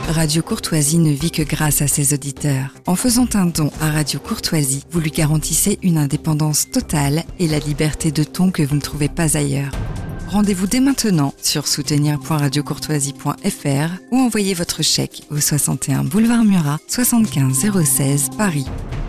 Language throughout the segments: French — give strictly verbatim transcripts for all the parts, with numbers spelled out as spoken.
Radio Courtoisie ne vit que grâce à ses auditeurs. En faisant un don à Radio Courtoisie, vous lui garantissez une indépendance totale et la liberté de ton que vous ne trouvez pas ailleurs. Rendez-vous dès maintenant sur soutenir point radio courtoisie point f r ou envoyez votre chèque au soixante et un boulevard Murat, soixante-quinze zéro seize, Paris.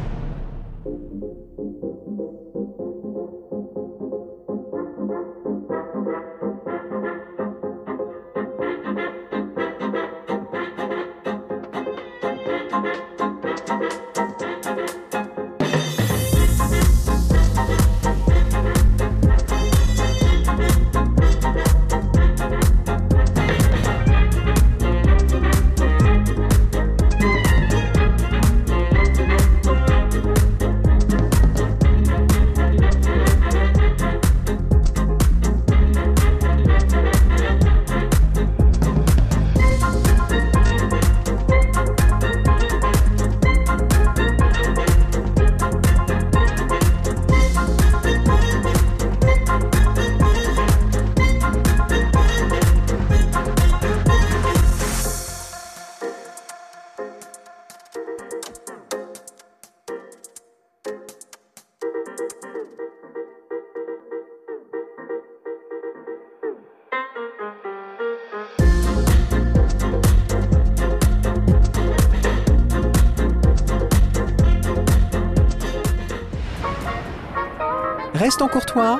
Restons courtois,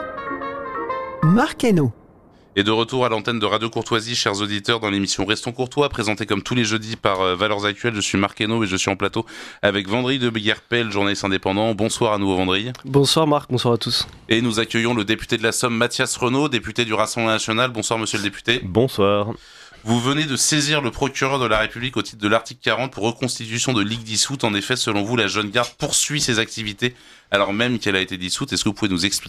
Marc Hainaut. Et de retour à l'antenne de Radio Courtoisie, chers auditeurs, dans l'émission Restons Courtois, présentée comme tous les jeudis par euh, Valeurs Actuelles. Je suis Marc Hainaut et je suis en plateau avec Vendry de Guerpel, journaliste indépendant. Bonsoir à nouveau Vendry. Bonsoir Marc, bonsoir à tous. Et nous accueillons le député de la Somme, Mathias Renaud, député du Rassemblement National. Bonsoir monsieur le député. Bonsoir. Vous venez de saisir le procureur de la République au titre de l'article quarante pour reconstitution de Ligue dissoute. En effet, selon vous, la Jeune Garde poursuit ses activités alors même qu'elle a été dissoute. Est-ce que vous pouvez nous expliquer ?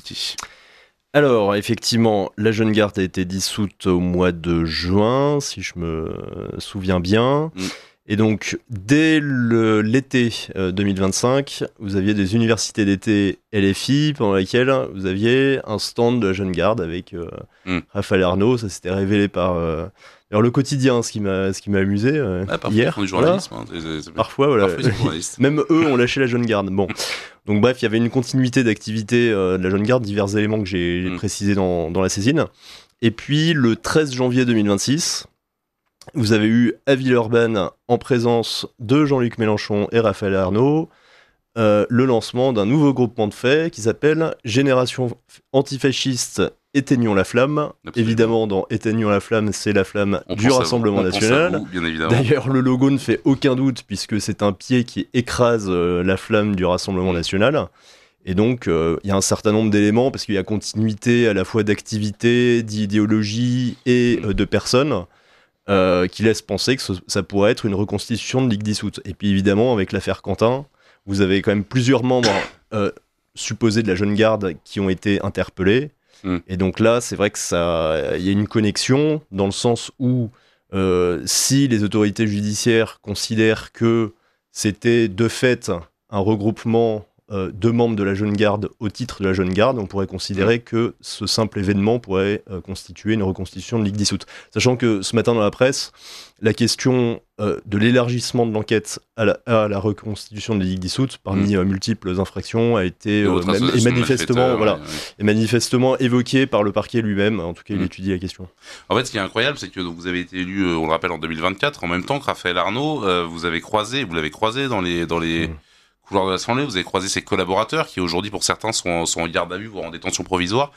Alors, effectivement, la Jeune Garde a été dissoute au mois de juin, si je me souviens bien. Mm. Et donc, dès le, l'été euh, deux mille vingt-cinq, vous aviez des universités d'été L F I pendant lesquelles vous aviez un stand de la Jeune Garde avec euh, mm. Raphaël Arnaud. Ça s'était révélé par... Euh, Alors le quotidien, ce qui m'a, ce qui m'a amusé euh, ah, parfois, hier. Ils font du journalisme. Voilà. Hein, c'est, c'est... Parfois, voilà. Parfois, ils sont journalistes. Même eux ont lâché la Jeune Garde. Bon, donc bref, il y avait une continuité d'activité euh, de la Jeune Garde, divers éléments que j'ai, j'ai mm. précisés dans, dans la saisine. Et puis le treize janvier deux mille vingt-six, vous avez eu à Villeurbanne, en présence de Jean-Luc Mélenchon et Raphaël Arnaud, euh, le lancement d'un nouveau groupement de faits qui s'appelle Génération Antifasciste. Éteignons la flamme. Absolument. Évidemment, dans Éteignons la flamme, c'est la flamme on du Rassemblement national. Vous, bien évidemment. D'ailleurs, le logo ne fait aucun doute puisque c'est un pied qui écrase euh, la flamme du Rassemblement national. Et donc, il euh, y a un certain nombre d'éléments parce qu'il y a continuité à la fois d'activité, d'idéologie et euh, de personnes euh, qui laissent penser que ce, ça pourrait être une reconstitution de Ligue dissoute. Et puis évidemment, avec l'affaire Quentin, vous avez quand même plusieurs membres euh, supposés de la Jeune Garde qui ont été interpellés. Mmh. Et donc là, c'est vrai que ça, il y a une connexion dans le sens où euh, si les autorités judiciaires considèrent que c'était de fait un regroupement euh, de membres de la Jeune Garde au titre de la Jeune Garde, on pourrait considérer mmh. que ce simple événement pourrait euh, constituer une reconstitution de Ligue dissoute. Sachant que ce matin dans la presse, la question euh, de l'élargissement de l'enquête à la, à la reconstitution de la Ligue dissoute parmi mmh. euh, multiples infractions a été euh, même, et manifestement, voilà, ouais, ouais. Et manifestement évoquée par le parquet lui-même. En tout cas, il mmh. étudie la question. En fait, ce qui est incroyable, c'est que donc, vous avez été élu, euh, on le rappelle, en deux mille vingt-quatre, en même temps que Raphaël Arnaud, euh, vous avez croisé, vous l'avez croisé dans les dans les mmh. couloirs de l'Assemblée, vous avez croisé ses collaborateurs qui aujourd'hui, pour certains, sont, sont en garde à vue, voire en détention provisoire.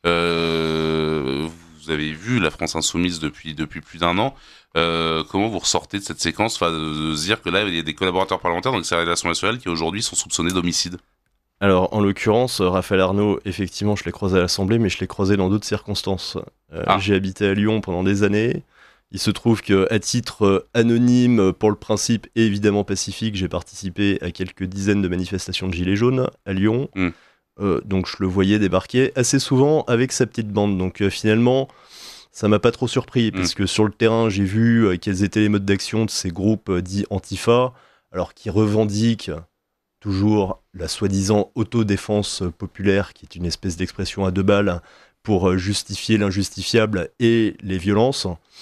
Euh, vous avez vu la France Insoumise depuis depuis plus d'un an. Euh, comment vous ressortez de cette séquence, enfin, de, de se dire que là, il y a des collaborateurs parlementaires, donc c'est la Relation nationale, qui aujourd'hui sont soupçonnés d'homicide? Alors, en l'occurrence, Raphaël Arnaud, effectivement, je l'ai croisé à l'Assemblée, mais je l'ai croisé dans d'autres circonstances. Euh, ah. J'ai habité à Lyon pendant des années. Il se trouve qu'à titre anonyme, pour le principe et évidemment pacifique, j'ai participé à quelques dizaines de manifestations de Gilets jaunes à Lyon. Mm. Euh, donc, je le voyais débarquer assez souvent avec sa petite bande. Donc, euh, finalement... ça m'a pas trop surpris, parce mmh. que sur le terrain, j'ai vu euh, quels étaient les modes d'action de ces groupes euh, dits Antifa, alors qui revendiquent toujours la soi-disant autodéfense populaire, qui est une espèce d'expression à deux balles pour euh, justifier l'injustifiable et les violences.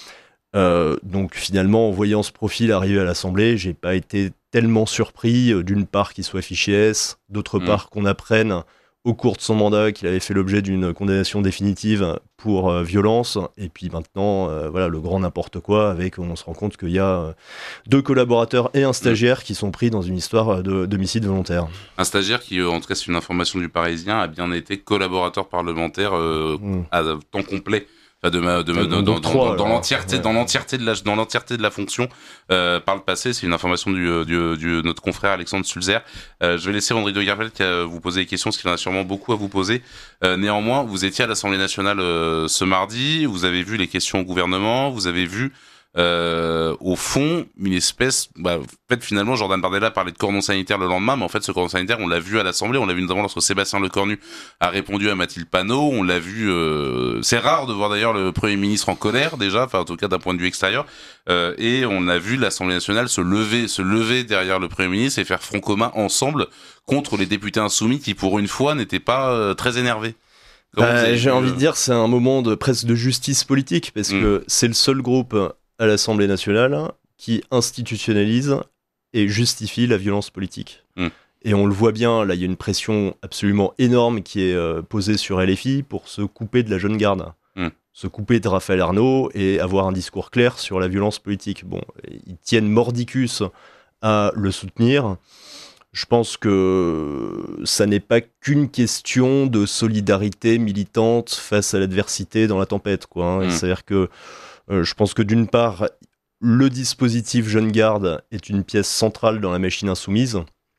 Euh, donc finalement, en voyant ce profil arriver à l'Assemblée, j'ai pas été tellement surpris, euh, d'une part qu'il soit fiché S, d'autre Mmh. part qu'on apprenne au cours de son mandat qu'il avait fait l'objet d'une condamnation définitive pour euh, violence, et puis maintenant, euh, voilà, le grand n'importe quoi, avec, on se rend compte qu'il y a euh, deux collaborateurs et un stagiaire qui sont pris dans une histoire de d'homicide volontaire. Un stagiaire qui, euh, en tout cas, c'est une information du Parisien, a bien été collaborateur parlementaire euh, Mmh. à temps complet. Enfin, de ma, de ma- Donc, dans, dans- trois, dans- dans alors. l'entièreté, Ouais. dans l'entièreté de la, dans l'entièreté de la fonction euh, par le passé. C'est une information du, euh, du, du notre confrère Alexandre Sulzer. Euh, je vais laisser André de Garpel qui a vous poser des questions, parce qu'il en a sûrement beaucoup à vous poser. Euh, néanmoins, vous étiez à l'Assemblée nationale euh, ce mardi. Vous avez vu les questions au gouvernement. Vous avez vu euh, au fond une espèce. Bah, en fait, finalement, Jordan Bardella parlait de cordon sanitaire le lendemain, mais en fait, ce cordon sanitaire, on l'a vu à l'Assemblée. On l'a vu notamment lorsque Sébastien Lecornu a répondu à Mathilde Panot. On l'a vu. Euh, c'est rare de voir d'ailleurs le Premier ministre en colère déjà, enfin en tout cas d'un point de vue extérieur. Euh, et on a vu l'Assemblée nationale se lever, se lever derrière le Premier ministre et faire front commun ensemble contre les députés insoumis qui, pour une fois, n'étaient pas euh, très énervés. Comment vous Bah, avez j'ai vu, envie euh, de dire, c'est un moment de presque de justice politique, parce Mm. que c'est le seul groupe à l'Assemblée nationale qui institutionnalise et justifie la violence politique. Mm. Et on le voit bien, là, il y a une pression absolument énorme qui est euh, posée sur L F I pour se couper de la jeune garde, Mm. se couper de Raphaël Arnaud et avoir un discours clair sur la violence politique. Bon, ils tiennent mordicus à le soutenir. Je pense que ça n'est pas qu'une question de solidarité militante face à l'adversité dans la tempête, quoi, hein. Mm. C'est-à-dire que euh, je pense que d'une part, le dispositif Jeune Garde est une pièce centrale dans la machine insoumise.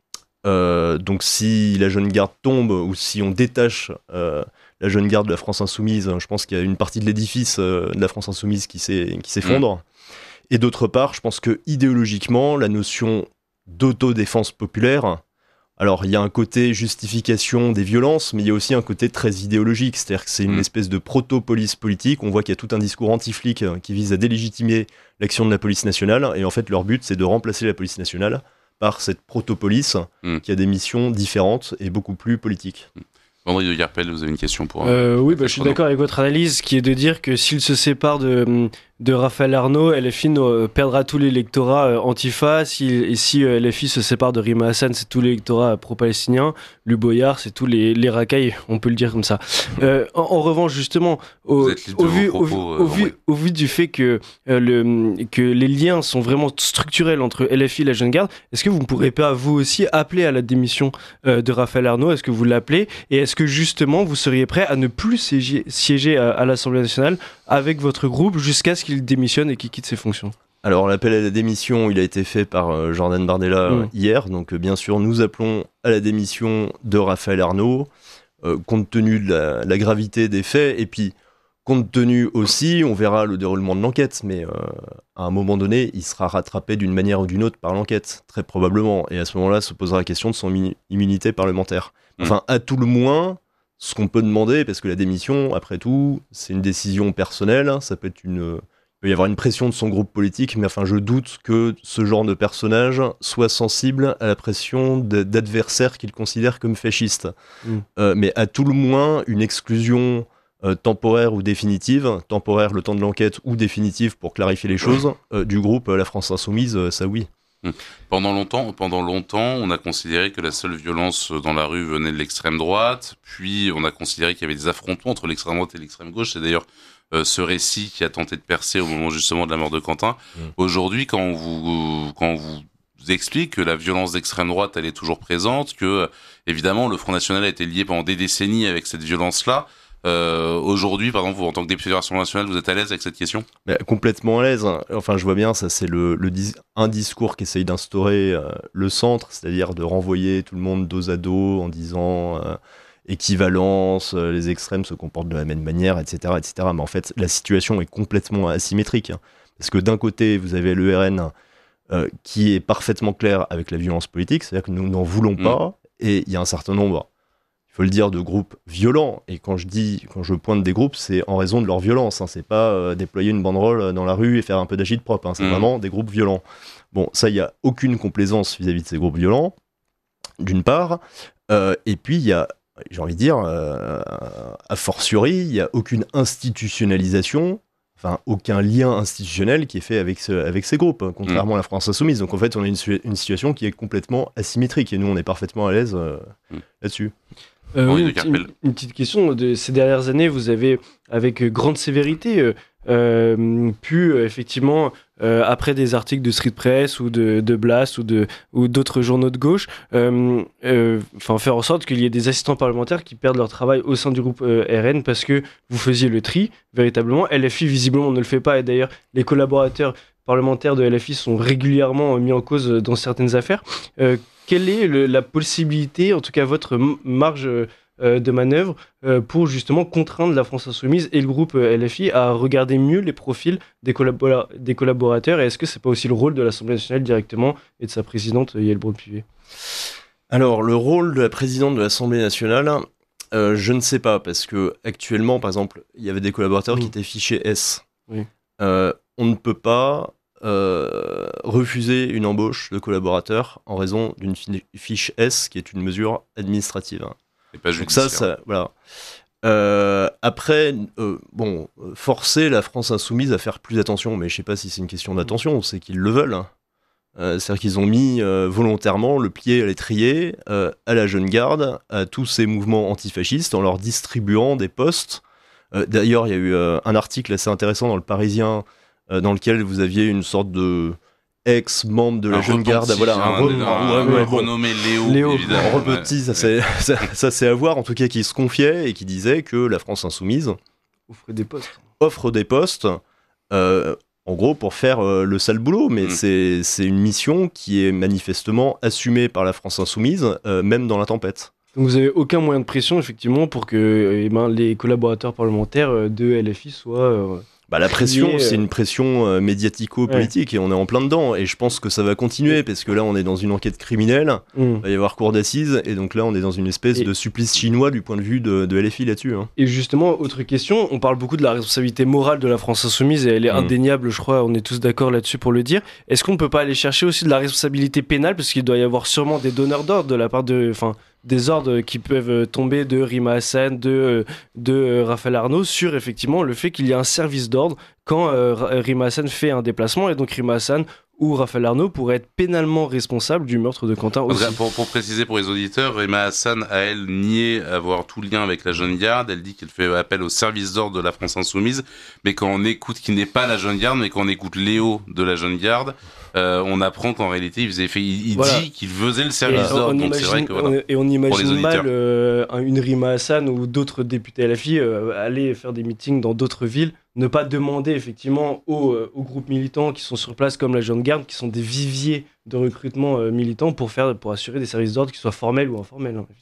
Euh, donc si la Jeune Garde tombe, ou si on détache euh, la Jeune Garde de la France insoumise, je pense qu'il y a une partie de l'édifice euh, de la France insoumise qui s'est- qui s'effondre. Et d'autre part, je pense que idéologiquement, la notion d'autodéfense populaire, alors il y a un côté justification des violences, mais il y a aussi un côté très idéologique, c'est-à-dire que c'est une Mm. espèce de proto-police politique. On voit qu'il y a tout un discours anti-flic euh, qui vise à délégitimer l'action de la police nationale, et en fait leur but c'est de remplacer la police nationale par cette proto-police Mm. qui a des missions différentes et beaucoup plus politiques. André de Garpel, vous avez une question pour. Euh, oui, bah, je suis Chrono. d'accord avec votre analyse, qui est de dire que s'il se sépare de, de Raphaël Arnaud, L F I euh, perdra tout l'électorat euh, antifa. Si, et si euh, L F I se sépare de Rima Hassan, c'est tout l'électorat pro-palestinien. Luboyard, c'est tous les, les racailles, on peut le dire comme ça. Euh, en, en revanche, justement, au, Vous êtes libre au de vu, vos au, vu- propos, euh, au vu, André. au vu du fait que, euh, le, que les liens sont vraiment structurels entre L F I et la Jeune Garde, est-ce que vous ne pourrez pas, vous aussi, appeler à la démission euh, de Raphaël Arnaud? Est-ce que vous l'appelez? Et est-ce que, justement, vous seriez prêt à ne plus siéger, siéger à, à l'Assemblée nationale avec votre groupe jusqu'à ce qu'il démissionne et qu'il quitte ses fonctions? Alors l'appel à la démission, il a été fait par euh, Jordan Bardella euh, Mm. hier, donc euh, bien sûr nous appelons à la démission de Raphaël Arnaud, euh, compte tenu de la, la gravité des faits, et puis compte tenu aussi, on verra le déroulement de l'enquête, mais euh, à un moment donné, il sera rattrapé d'une manière ou d'une autre par l'enquête, très probablement, et à ce moment-là se posera la question de son immu- immunité parlementaire. Enfin, à tout le moins, ce qu'on peut demander, parce que la démission, après tout, c'est une décision personnelle, ça peut être une... Il peut y avoir une pression de son groupe politique, mais enfin, je doute que ce genre de personnage soit sensible à la pression de- d'adversaires qu'il considère comme fascistes. Mm. Euh, mais à tout le moins, une exclusion euh, temporaire ou définitive, temporaire le temps de l'enquête ou définitive pour clarifier les choses, euh, du groupe euh, La France Insoumise, euh, ça oui. Pendant longtemps, pendant longtemps, on a considéré que la seule violence dans la rue venait de l'extrême droite, puis on a considéré qu'il y avait des affrontements entre l'extrême droite et l'extrême gauche. C'est d'ailleurs euh, ce récit qui a tenté de percer au moment justement de la mort de Quentin. Mm. Aujourd'hui, quand on vous, quand on vous explique que la violence d'extrême droite, elle est toujours présente, que euh, évidemment le Front National a été lié pendant des décennies avec cette violence-là. Euh, aujourd'hui, par exemple, vous, en tant que député de l'Assemblée nationale, vous êtes à l'aise avec cette question? Mais complètement à l'aise. Enfin, je vois bien, ça c'est le, le dis- un discours qui essaye d'instaurer euh, le centre, c'est-à-dire de renvoyer tout le monde dos à dos en disant euh, équivalence, euh, les extrêmes se comportent de la même manière, et cetera, et cetera. Mais en fait, la situation est complètement asymétrique, hein. Parce que d'un côté, vous avez l'E R N euh, qui est parfaitement clair avec la violence politique, c'est-à-dire que nous n'en voulons Mmh. pas, et il y a un certain nombre, il faut le dire, de groupes violents. Et quand je dis, quand je pointe des groupes, c'est en raison de leur violence, hein. C'est pas euh, déployer une banderole dans la rue et faire un peu d'agite propre, hein. C'est Mmh. vraiment des groupes violents. Bon, ça, il y a aucune complaisance vis-à-vis de ces groupes violents, d'une part. Euh, et puis, il y a, j'ai envie de dire, euh, a fortiori, il y a aucune institutionnalisation. enfin, aucun lien institutionnel qui est fait avec, ce, avec ces groupes, hein, contrairement mmh. à la France insoumise. Donc en fait, on a une, une situation qui est complètement asymétrique et nous, on est parfaitement à l'aise euh, mmh. là-dessus. Euh, oui, une, une, une petite question. De ces dernières années, vous avez, avec grande sévérité, euh, euh, pu euh, effectivement, euh, après des articles de Street Press ou de, de Blast ou, de, ou d'autres journaux de gauche, euh, euh, faire en sorte qu'il y ait des assistants parlementaires qui perdent leur travail au sein du groupe euh, R N parce que vous faisiez le tri, véritablement. L F I, visiblement, ne le fait pas. Et d'ailleurs, les collaborateurs parlementaires de L F I sont régulièrement mis en cause dans certaines affaires. Euh, quelle est le, la possibilité, en tout cas votre marge euh, de manœuvre, euh, pour justement contraindre la France Insoumise et le groupe euh, L F I à regarder mieux les profils des, collabora- des collaborateurs, et est-ce que c'est pas aussi le rôle de l'Assemblée nationale directement et de sa présidente Yael Braun-Pivet ? Alors, le rôle de la présidente de l'Assemblée nationale, euh, je ne sais pas, parce que actuellement, par exemple, il y avait des collaborateurs mmh. qui étaient fichés S. Oui. Euh, on ne peut pas Euh, refuser une embauche de collaborateur en raison d'une fi- fiche S qui est une mesure administrative. Et pas Donc ça, judiciaire. ça voilà. Euh, après, euh, bon, forcer la France insoumise à faire plus attention, mais je sais pas si c'est une question d'attention, c'est qu'ils le veulent. Hein. Euh, c'est-à-dire qu'ils ont mis euh, volontairement le pied à l'étrier euh, à la jeune garde, à tous ces mouvements antifascistes en leur distribuant des postes. Euh, d'ailleurs, il y a eu euh, un article assez intéressant dans Le Parisien dans lequel vous aviez une sorte de ex-membre de la un jeune garde, voilà, un, un, re- un, un, ouais, un bon. renommé Léo, Léo évidemment. Un repenti, ouais. ça, c'est, ça, ça c'est à voir, en tout cas qui se confiait et qui disait que la France insoumise offre des postes, offre des postes euh, en gros pour faire euh, le sale boulot, mais mmh. c'est, c'est une mission qui est manifestement assumée par la France insoumise, euh, même dans la tempête. Donc vous n'avez aucun moyen de pression, effectivement, pour que eh ben, les collaborateurs parlementaires de L F I soient... Euh... Bah, la pression, euh... c'est une pression euh, médiatico-politique ouais. et on est en plein dedans. Et je pense que ça va continuer parce que là, on est dans une enquête criminelle. Mm. Il va y avoir cour d'assises et donc là, on est dans une espèce et... de supplice chinois du point de vue de, de L F I là-dessus. Hein. Et justement, autre question, on parle beaucoup de la responsabilité morale de la France insoumise et elle est mm. indéniable, je crois, on est tous d'accord là-dessus pour le dire. Est-ce qu'on ne peut pas aller chercher aussi de la responsabilité pénale parce qu'il doit y avoir sûrement des donneurs d'ordre de la part de... Enfin, des ordres qui peuvent tomber de Rima Hassan, de, de Raphaël Arnaud sur effectivement le fait qu'il y a un service d'ordre quand euh, Rima Hassan fait un déplacement et donc Rima Hassan ou Raphaël Arnaud pourraient être pénalement responsables du meurtre de Quentin aussi. Pour, pour préciser pour les auditeurs, Rima Hassan a elle nié avoir tout lien avec la jeune garde, elle dit qu'elle fait appel au service d'ordre de la France insoumise, mais quand on écoute, qui n'est pas la jeune garde, mais quand on écoute Léo de la jeune garde, Euh, on apprend qu'en réalité il, faisait, il, il voilà. dit qu'il faisait le service et d'ordre. On, on donc imagine, c'est vrai que, voilà, et on imagine mal euh, une Rima Hassan ou d'autres députés L F I euh, aller faire des meetings dans d'autres villes, ne pas demander effectivement aux, euh, aux groupes militants qui sont sur place comme la Jeune Garde, qui sont des viviers de recrutement euh, militants pour, faire, pour assurer des services d'ordre qui soient formels ou informels. Hein.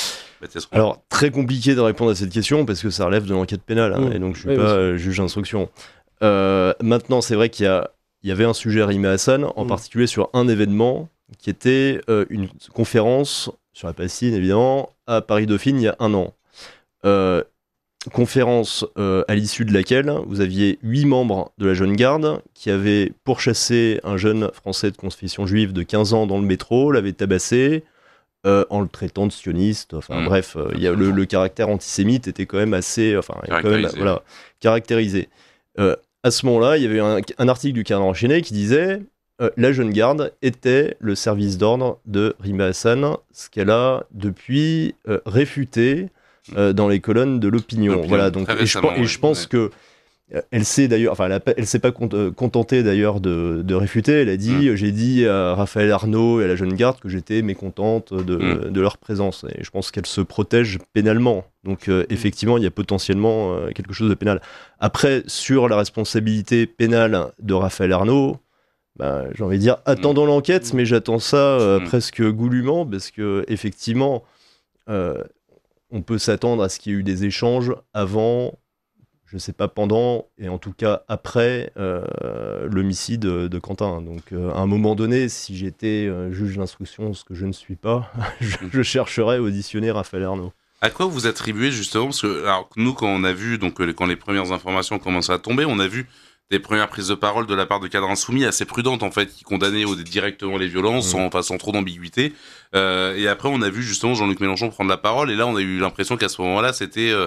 Alors, très compliqué de répondre à cette question parce que ça relève de l'enquête pénale hein, mmh. et donc je ne suis oui, pas euh, juge d'instruction. Euh, maintenant, c'est vrai qu'il y a Il y avait un sujet à Rima Hassan, en mmh. particulier sur un événement qui était euh, une conférence sur la Palestine, évidemment, à Paris-Dauphine il y a un an. Euh, conférence euh, à l'issue de laquelle vous aviez huit membres de la Jeune Garde qui avaient pourchassé un jeune Français de confession juive de quinze ans dans le métro, l'avaient tabassé euh, en le traitant de sioniste. Enfin mmh. bref, euh, y a le, le caractère antisémite était quand même assez enfin, caractérisé. Quand même, voilà, caractérisé. Euh, À ce moment-là, il y avait un, un article du Canard enchaîné qui disait euh, la Jeune Garde était le service d'ordre de Rima Hassan, ce qu'elle a depuis euh, réfuté euh, dans les colonnes de l'opinion. L'opinion voilà, donc, et, je, et je pense ouais. que euh, elle s'est d'ailleurs, enfin, elle, a, elle s'est pas contentée d'ailleurs de, de réfuter. Elle a dit, mmh. j'ai dit à Raphaël Arnaud et à la Jeune Garde que j'étais mécontente de, mmh. de leur présence. Et je pense qu'elle se protège pénalement. Donc euh, effectivement, il y a potentiellement euh, quelque chose de pénal. Après, sur la responsabilité pénale de Raphaël Arnaud, bah, j'ai envie de dire, attendons mmh. l'enquête, mais j'attends ça euh, mmh. presque goulûment, parce que effectivement, euh, on peut s'attendre à ce qu'il y ait eu des échanges avant, je ne sais pas pendant, et en tout cas après euh, l'homicide de Quentin. Donc euh, à un moment donné, si j'étais euh, juge d'instruction, ce que je ne suis pas, je, je chercherais à auditionner Raphaël Arnaud. À quoi vous attribuez justement, parce que alors, nous quand on a vu, donc quand les premières informations commençaient à tomber, on a vu des premières prises de parole de la part de cadres insoumis assez prudentes en fait, qui condamnaient directement les violences mmh. sans, enfin, sans trop d'ambiguïté. Euh, et après on a vu justement Jean-Luc Mélenchon prendre la parole, et là on a eu l'impression qu'à ce moment-là c'était euh,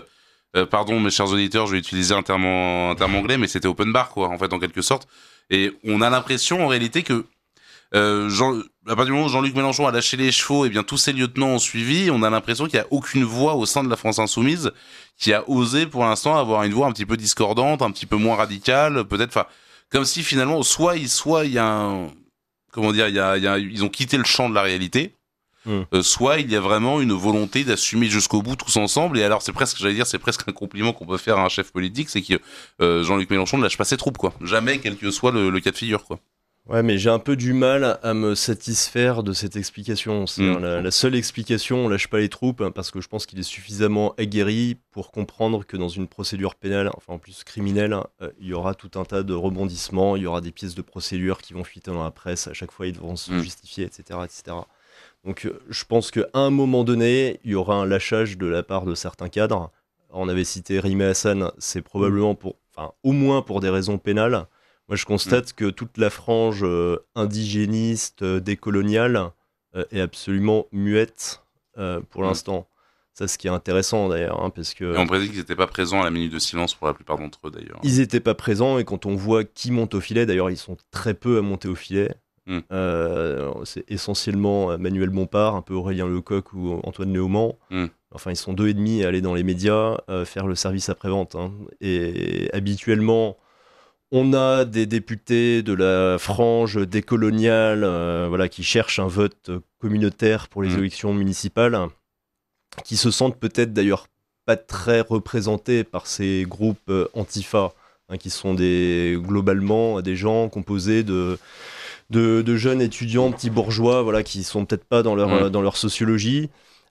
Euh, pardon, mes chers auditeurs, je vais utiliser un terme, en- un terme anglais, mais c'était open bar, quoi, en fait, en quelque sorte. Et on a l'impression, en réalité, que euh, Jean, à partir du moment où Jean-Luc Mélenchon a lâché les chevaux, et bien tous ses lieutenants ont suivi. On a l'impression qu'il n'y a aucune voix au sein de la France insoumise qui a osé, pour l'instant, avoir une voix un petit peu discordante, un petit peu moins radicale, peut-être. Enfin, comme si finalement, soit il, soit il y a un, comment dire, il y a, il y a, ils ont quitté le champ de la réalité. Mm. Euh, soit il y a vraiment une volonté d'assumer jusqu'au bout tous ensemble. Et alors c'est presque, j'allais dire, c'est presque un compliment qu'on peut faire à un chef politique, c'est que euh, Jean-Luc Mélenchon ne lâche pas ses troupes, quoi. Jamais, quel que soit le, le cas de figure, quoi. Ouais, mais j'ai un peu du mal à me satisfaire de cette explication. C'est Mm. la, la seule explication, on lâche pas les troupes, hein, parce que je pense qu'il est suffisamment aguerri pour comprendre que dans une procédure pénale, enfin en plus criminelle, euh, il y aura tout un tas de rebondissements, il y aura des pièces de procédure qui vont fuiter dans la presse, à chaque fois ils devront se Mm. justifier, et cetera, et cetera. Donc euh, je pense qu'à un moment donné, il y aura un lâchage de la part de certains cadres. On avait cité Rimé Hassan, c'est probablement pour, enfin au moins pour des raisons pénales. Moi, je constate que toute la frange euh, indigéniste, euh, décoloniale, euh, est absolument muette euh, pour Mm. l'instant. Ça, ce qui est intéressant d'ailleurs, hein, parce que Et on prédit qu'ils n'étaient pas présents à la minute de silence pour la plupart d'entre eux, d'ailleurs. ils n'étaient pas présents, et quand on voit qui monte au filet, d'ailleurs, ils sont très peu à monter au filet. Mm. Euh, c'est essentiellement euh, Manuel Bompard, un peu Aurélien Lecoq ou Antoine Léaumont. Mm. Enfin, ils sont deux et demi à aller dans les médias, euh, faire le service après-vente, hein. Et habituellement, on a des députés de la frange décoloniale, euh, voilà, qui cherchent un vote communautaire pour les Mmh. élections municipales, qui se sentent peut-être d'ailleurs pas très représentés par ces groupes euh, antifa, hein, qui sont des, globalement des gens composés de, de, de jeunes étudiants, petits bourgeois, voilà, qui sont peut-être pas dans leur, Mmh. euh, dans leur sociologie.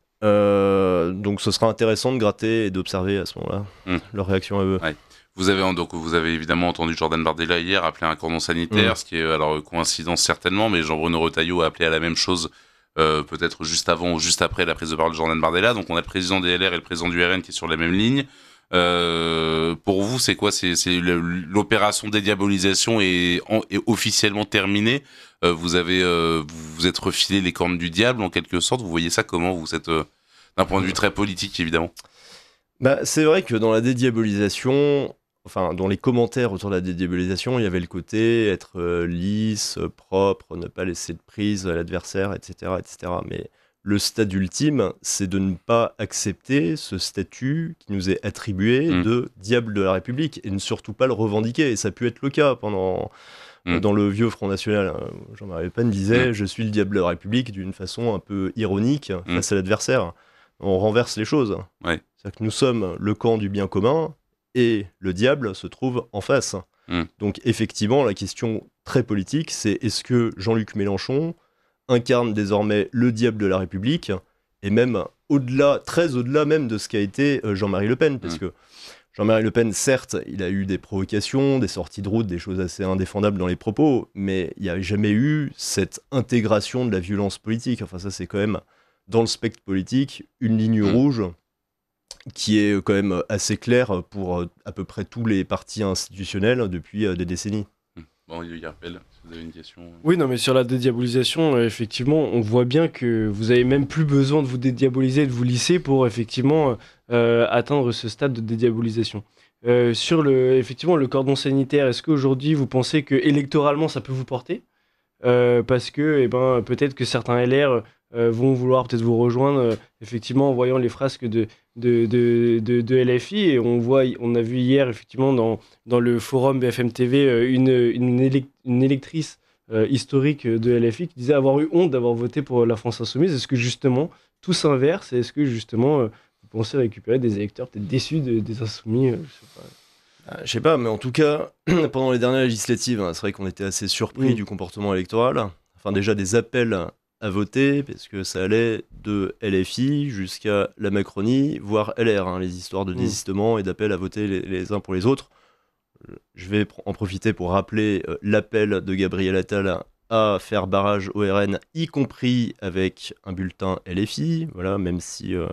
Euh, donc ce sera intéressant de gratter et d'observer à ce moment-là Mmh. leur réaction à eux. Ouais. Vous avez, donc, vous avez évidemment entendu Jordan Bardella hier appeler un cordon sanitaire, Mm. ce qui est, alors, coïncidence certainement, mais Jean-Bruno Retailleau a appelé à la même chose, euh, peut-être juste avant ou juste après la prise de parole de Jordan Bardella. Donc, on a le président des L R et le président du R N qui est sur la même ligne. Euh, pour vous, c'est quoi? C'est, c'est le- l'opération dédiabolisation est, en- est officiellement terminée. Euh, vous avez, euh, vous vous êtes refilé les cornes du diable, en quelque sorte. Vous voyez ça comment? Vous êtes, euh, d'un point de vue très politique, évidemment. Bah, c'est vrai que dans la dédiabolisation, enfin, dans les commentaires autour de la dédiabolisation, il y avait le côté être euh, lisse, euh, propre, ne pas laisser de prise à l'adversaire, et cetera, et cetera. Mais le stade ultime, c'est de ne pas accepter ce statut qui nous est attribué Mm. de diable de la République, et ne surtout pas le revendiquer. Et ça a pu être le cas pendant, Mm. dans le vieux Front National. hein. Jean-Marie Le Pen disait Mm. « Je suis le diable de la République » d'une façon un peu ironique Mm. face à l'adversaire. On renverse les choses. Ouais. C'est-à-dire que nous sommes le camp du bien commun et le diable se trouve en face. Mm. Donc effectivement, la question très politique, c'est est-ce que Jean-Luc Mélenchon incarne désormais le diable de la République, et même au-delà, très au-delà même de ce qu'a été euh, Jean-Marie Le Pen, parce Mm. que Jean-Marie Le Pen, certes, il a eu des provocations, des sorties de route, des choses assez indéfendables dans les propos, mais il n'y a jamais eu cette intégration de la violence politique. Enfin ça, c'est quand même, dans le spectre politique, une ligne Mm. rouge qui est quand même assez claire pour euh, à peu près tous les partis institutionnels depuis euh, des décennies. Bon, il y a appel, si vous avez une question. Oui, non, mais sur la dédiabolisation, euh, effectivement, on voit bien que vous avez même plus besoin de vous dédiaboliser, de vous lisser pour effectivement euh, atteindre ce stade de dédiabolisation. Euh, sur le, effectivement, le cordon sanitaire, est-ce qu'aujourd'hui vous pensez que électoralement ça peut vous porter? Euh, parce que eh ben, peut-être que certains L R euh, vont vouloir peut-être vous rejoindre, euh, effectivement, en voyant les frasques de, de, de, de, de L F I. Et on, voit, on a vu hier, effectivement, dans, dans le forum B F M T V, euh, une, une, élec- une électrice euh, historique de L F I qui disait avoir eu honte d'avoir voté pour la France Insoumise. Est-ce que, justement, tout s'inverse? Et est-ce que, justement, euh, vous pensez récupérer des électeurs peut-être déçus de- des Insoumis? euh, je sais pas. Euh, Je sais pas, mais en tout cas, pendant les dernières législatives, hein, c'est vrai qu'on était assez surpris Mm. du comportement électoral. Enfin, déjà des appels à voter, parce que ça allait de L F I jusqu'à la Macronie, voire L R, hein, les histoires de Mm. désistement et d'appels à voter les, les uns pour les autres. Je vais pr- en profiter pour rappeler euh, l'appel de Gabriel Attal à faire barrage au R N, y compris avec un bulletin L F I, voilà, même si euh,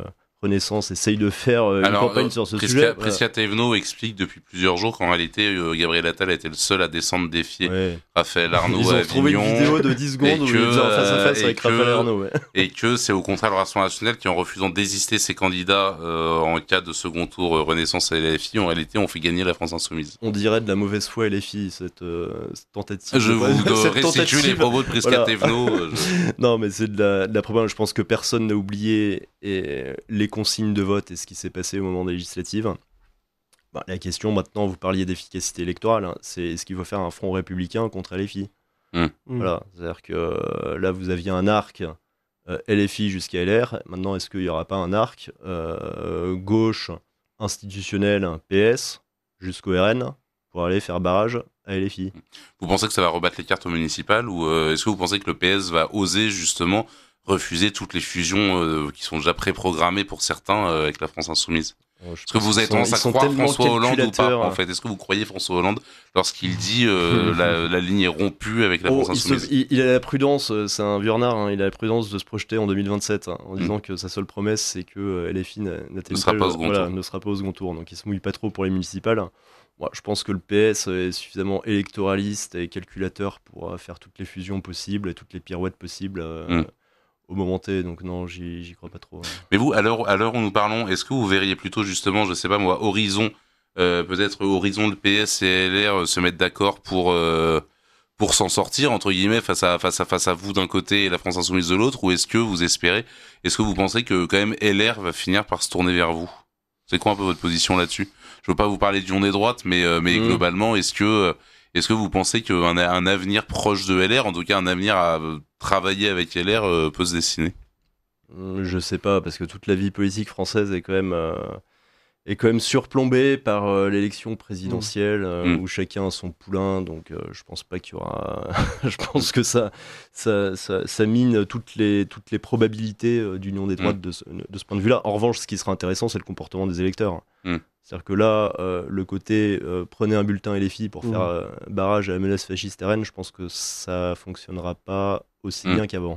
Renaissance essaye de faire euh, une Alors, campagne euh, sur ce Prisca, sujet. Prisca Thévenot explique depuis plusieurs jours qu'en réalité, euh, Gabriel Attal a été le seul à descendre défier Ouais. Raphaël Arnaud Ils à ont trouvé une Avignon. vidéo de dix secondes où que, ils étaient en face à face euh, avec et que- Raphaël Arnaud. Ouais. Et que c'est au contraire le Rassemblement national qui, en refusant de désister ses candidats euh, en cas de second tour euh, Renaissance et L F I, en réalité, ont fait gagner la France Insoumise. On dirait de la mauvaise foi L F I, cette, euh, cette tentative. Je de- vous euh, cette restitue les tentative. propos de Prisca Voilà. Thévenot. euh, je- Non, mais c'est de la, de la propagande. Je pense que personne n'a oublié et les consignes de vote et ce qui s'est passé au moment des législatives. Bah, la question maintenant, vous parliez d'efficacité électorale, hein, c'est est-ce qu'il faut faire un front républicain contre L F I Mm. Voilà, c'est-à-dire que euh, là, vous aviez un arc euh, L F I jusqu'à L R. Maintenant, est-ce qu'il n'y aura pas un arc euh, gauche institutionnel P S jusqu'au R N pour aller faire barrage à L F I? Vous pensez que ça va rebattre les cartes au municipal ou euh, est-ce que vous pensez que le P S va oser justement refuser toutes les fusions euh, qui sont déjà préprogrammées pour certains euh, avec la France Insoumise? Est-ce que vous avez tendance à croire François Hollande ou pas en fait? Est-ce que vous croyez François Hollande lorsqu'il dit euh, la, la ligne est rompue avec la Oh, France il, se- Insoumise? il- il a la prudence, euh, c'est un vieux renard, hein, il a la prudence de se projeter en deux mille vingt-sept hein, en Mm. disant que sa seule promesse c'est que euh, L F I n'a- n'atteigne sera le- pas au second voilà, tour. ne sera pas au second tour. Donc il se mouille pas trop pour les municipales. Moi, je pense que le P S est suffisamment électoraliste et calculateur pour euh, faire toutes les fusions possibles et toutes les pirouettes possibles euh, Mm. au moment T. Donc non, j'y j'y crois pas trop. hein. Mais vous, à l'heure, à l'heure où nous parlons, est-ce que vous verriez plutôt justement, je sais pas moi, Horizon, euh, peut-être Horizon, le P S et L R euh, se mettre d'accord pour euh, pour s'en sortir entre guillemets face à face à face à vous d'un côté et la France Insoumise de l'autre, ou est-ce que vous espérez, est-ce que vous pensez que quand même L R va finir par se tourner vers vous? C'est quoi un peu votre position là-dessus? Je veux pas vous parler d'union des droites, mais euh, mais Mm. globalement, est-ce que euh, est-ce que vous pensez qu'un un avenir proche de L R, en tout cas un avenir à euh, travailler avec L R, euh, peut se dessiner? Hum, Je sais pas, parce que toute la vie politique française est quand même, euh, est quand même surplombée par euh, l'élection présidentielle euh, Mm. où chacun a son poulain. Donc euh, je pense pas qu'il y aura. Je pense que ça, ça, ça, ça mine toutes les, toutes les probabilités euh, d'union des droites de, ce, de ce point de vue-là. En revanche, ce qui sera intéressant, c'est le comportement des électeurs. Mm. C'est-à-dire que là, euh, le côté euh, prenez un bulletin L F I pour Mm. faire euh, barrage à la menace fasciste R N, je pense que ça fonctionnera pas aussi Mm. bien qu'avant.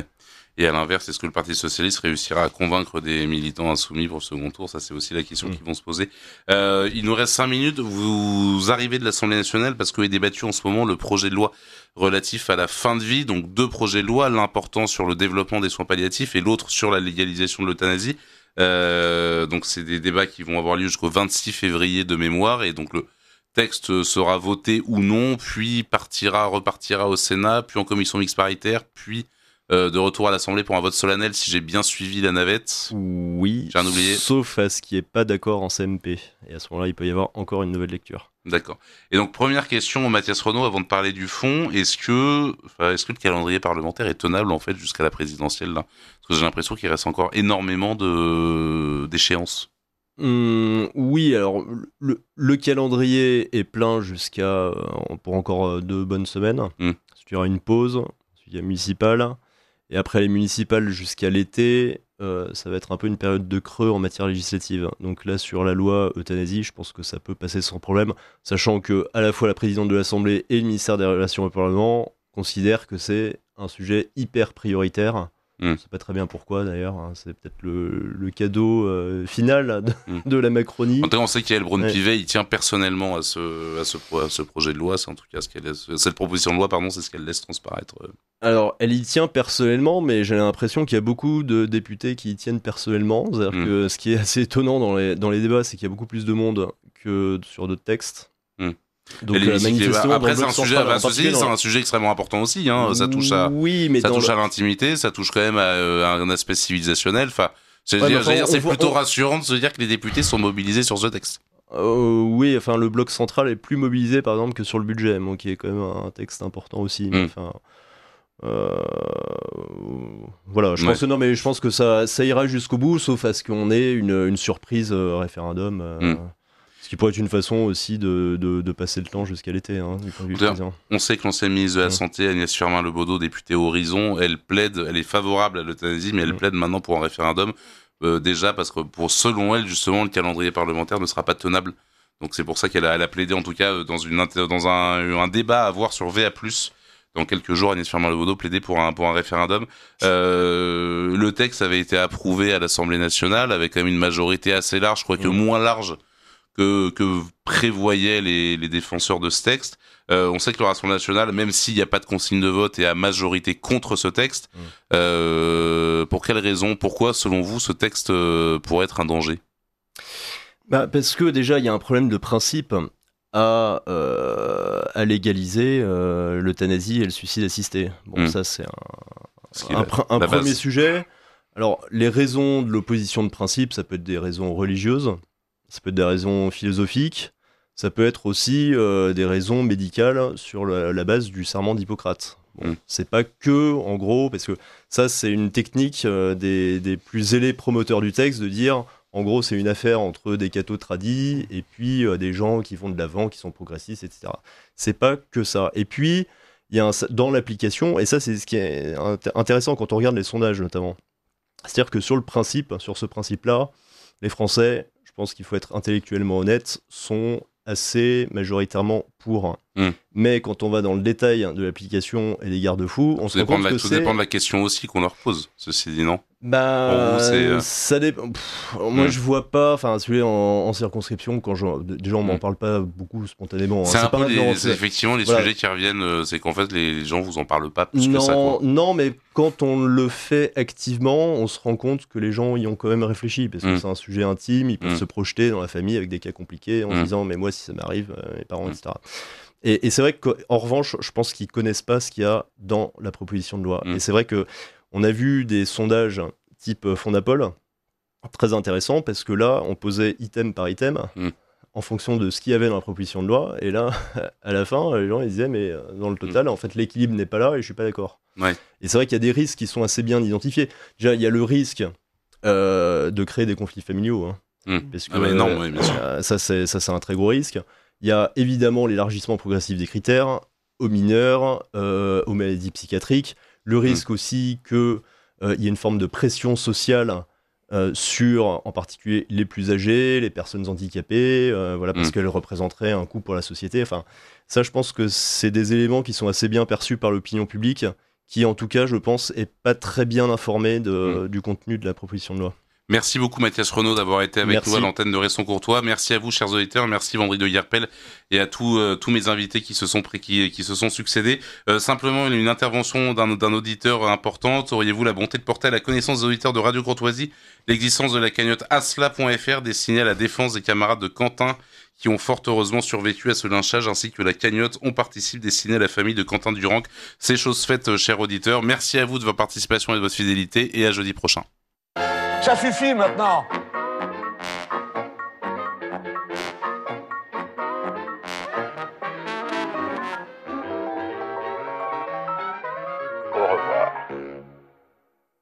Et à l'inverse, est-ce que le Parti Socialiste réussira à convaincre des militants insoumis pour le second tour? Ça, c'est aussi la question Mm. qu'ils vont se poser. Euh, il nous reste cinq minutes. Vous arrivez de l'Assemblée nationale parce que est débattu en ce moment le projet de loi relatif à la fin de vie. Donc, deux projets de loi, l'un portant sur le développement des soins palliatifs et l'autre sur la légalisation de l'euthanasie. Euh, donc, c'est des débats qui vont avoir lieu jusqu'au vingt-six février de mémoire. Et donc, le texte sera voté ou non, puis partira, repartira au Sénat, puis en commission mixte paritaire, puis euh, de retour à l'Assemblée pour un vote solennel, si j'ai bien suivi la navette. Oui, J'ai un oublié. sauf à ce qui n'est pas d'accord en C M P. Et à ce moment-là, il peut y avoir encore une nouvelle lecture. D'accord. Et donc, première question, Mathias Renaud, avant de parler du fond, est-ce que, enfin, est-ce que le calendrier parlementaire est tenable, en fait, jusqu'à la présidentielle, là? Parce que j'ai l'impression qu'il reste encore énormément de, d'échéances. Hum, oui, alors le, le calendrier est plein jusqu'à euh, pour encore euh, deux bonnes semaines. Mm. Ensuite, il y aura une pause, ensuite il y a municipal, et après les municipales jusqu'à l'été, euh, ça va être un peu une période de creux en matière législative. Donc là, sur la loi euthanasie, je pense que ça peut passer sans problème, sachant que à la fois la présidente de l'Assemblée et le ministère des Relations au Parlement considèrent que c'est un sujet hyper prioritaire. Mm. Je sais pas très bien pourquoi d'ailleurs, hein. C'est peut-être le, le cadeau euh, final de, Mm. de la Macronie. En tout cas, on sait qu'Yael Braun-Pivet, Ouais. il tient personnellement à ce, à ce, pro- à ce projet de loi. C'est en tout cas ce qu'elle laisse- cette proposition de loi, pardon, c'est ce qu'elle laisse transparaître. euh. Alors, elle y tient personnellement, mais j'ai l'impression qu'il y a beaucoup de députés qui y tiennent personnellement. C'est-à-dire Mm. que ce qui est assez étonnant dans les, dans les débats, c'est qu'il y a beaucoup plus de monde que sur d'autres textes. Mm. Donc, Et euh, l'hémicycle est- manifestement, après, dans c'est le un bloc sujet, central, bah, en ceci dit, particulier, c'est dans- un sujet extrêmement important aussi. Hein. Ça touche à, Oui, mais ça dans touche le- à l'intimité, ça touche quand même à, euh, à un aspect civilisationnel. Enfin, je veux Ouais, dire, mais je veux dire, enfin, c'est on voit- plutôt on- rassurant de se dire que les députés sont mobilisés sur ce texte. Euh, oui, enfin, le bloc central est plus mobilisé, par exemple, que sur le budget, bon, qui est quand même un texte important aussi. Mais Mm. enfin, euh, voilà, je Ouais. pense que non, mais je pense que ça, ça ira jusqu'au bout, sauf à ce qu'on ait une, une surprise euh, référendum. euh, Mm. Ce qui pourrait être une façon aussi de, de, de passer le temps jusqu'à l'été, hein, du point de vue du D'ailleurs, président. On sait que l'ancienne ministre de la Mm. Santé, Agnès Firmin-Lebaudot, députée Horizon, elle plaide, elle est favorable à l'euthanasie, mais elle Mm. plaide maintenant pour un référendum, euh, déjà parce que pour selon elle, justement, le calendrier parlementaire ne sera pas tenable. Donc c'est pour ça qu'elle a, elle a plaidé, en tout cas, euh, dans, une, inter- dans un, un débat à avoir sur V A plus, dans quelques jours, Agnès Firmin-Lebaudot plaidait pour un, pour un référendum. Euh, le texte avait été approuvé à l'Assemblée nationale avec quand même une majorité assez large, je crois que mmh. moins large que, que prévoyaient les, les défenseurs de ce texte. Euh, on sait que le Rassemblement national, même s'il n'y a pas de consigne de vote, est à majorité contre ce texte. Mmh. Euh, pour quelles raisons, pourquoi, selon vous, ce texte euh, pourrait être un danger ? Bah, parce que déjà, il y a un problème de principe à, euh, à légaliser euh, l'euthanasie et le suicide assisté. Bon, mmh. ça, c'est un, un, pr- un premier base. sujet. Alors, les raisons de l'opposition de principe, ça peut être des raisons religieuses, ça peut être des raisons philosophiques, ça peut être aussi euh, des raisons médicales sur la, la base du serment d'Hippocrate. Bon, mmh. C'est pas que, en gros, parce que ça, c'est une technique euh, des, des plus zélés promoteurs du texte de dire, en gros, c'est une affaire entre des cathos tradis et puis euh, des gens qui vont de l'avant, qui sont progressistes, et cetera. C'est pas que ça. Et puis, il y a un, dans l'application, et ça, c'est ce qui est int- intéressant quand on regarde les sondages, notamment. C'est-à-dire que sur le principe, sur ce principe-là, les Français, je pense qu'il faut être intellectuellement honnête, sont assez majoritairement pour. Mmh. Mais quand on va dans le détail de l'application et des garde-fous, on tout se rend compte la, que tout c'est... dépend de la question aussi qu'on leur pose, ceci dit, non ? Bah, vous, c'est, euh... ça dépend. Pff, moi, mmh. je vois pas. Enfin, celui en, en circonscription, quand je, déjà, on m'en mmh. parle pas beaucoup spontanément. C'est hein. un c'est peu pas les, mal, c'est effectivement les voilà. sujets qui reviennent. Euh, c'est qu'en fait, les, les gens vous en parlent pas plus non, que ça. Quoi. Non, mais quand on le fait activement, on se rend compte que les gens y ont quand même réfléchi parce que mmh. c'est un sujet intime. Ils peuvent mmh. se projeter dans la famille avec des cas compliqués en mmh. se disant, mais moi, si ça m'arrive, euh, mes parents, mmh. et cetera. Et, et c'est vrai qu'en revanche, je pense qu'ils connaissent pas ce qu'il y a dans la proposition de loi. Mmh. Et c'est vrai que on a vu des sondages type Fondapol, très intéressant, parce que là, on posait item par item, mmh. en fonction de ce qu'il y avait dans la proposition de loi, et là, à la fin, les gens ils disaient, mais dans le total, mmh. en fait, l'équilibre n'est pas là, et je suis pas d'accord. Ouais. Et c'est vrai qu'il y a des risques qui sont assez bien identifiés. Déjà, il y a le risque euh, de créer des conflits familiaux, hein, mmh. parce que ah mais non, oui, bien sûr. Euh, ça, c'est, ça, c'est un très gros risque. Il y a évidemment l'élargissement progressif des critères aux mineurs, euh, aux maladies psychiatriques, le risque mmh. aussi que il euh, y a une forme de pression sociale euh, sur, en particulier, les plus âgés, les personnes handicapées, euh, voilà, parce mmh. qu'elles représenteraient un coût pour la société. Enfin, ça, je pense que c'est des éléments qui sont assez bien perçus par l'opinion publique, qui, en tout cas, je pense, est pas très bien informée de, mmh. du contenu de la proposition de loi. Merci beaucoup Mathias Renaud d'avoir été avec merci. nous à l'antenne de Restons Courtois. Merci à vous chers auditeurs, merci Vendry de Guerpel et à tous euh, tous mes invités qui se sont pré- qui qui se sont succédés. Euh, simplement une, une intervention d'un d'un auditeur importante. Auriez-vous la bonté de porter à la connaissance des auditeurs de Radio Courtoisie l'existence de la cagnotte asla point f r destinée à la défense des camarades de Quentin qui ont fort heureusement survécu à ce lynchage, ainsi que la cagnotte On participe destinée à la famille de Quentin Durand. C'est chose faite, chers auditeurs. Merci à vous de votre participation et de votre fidélité et à jeudi prochain. Ça suffit maintenant.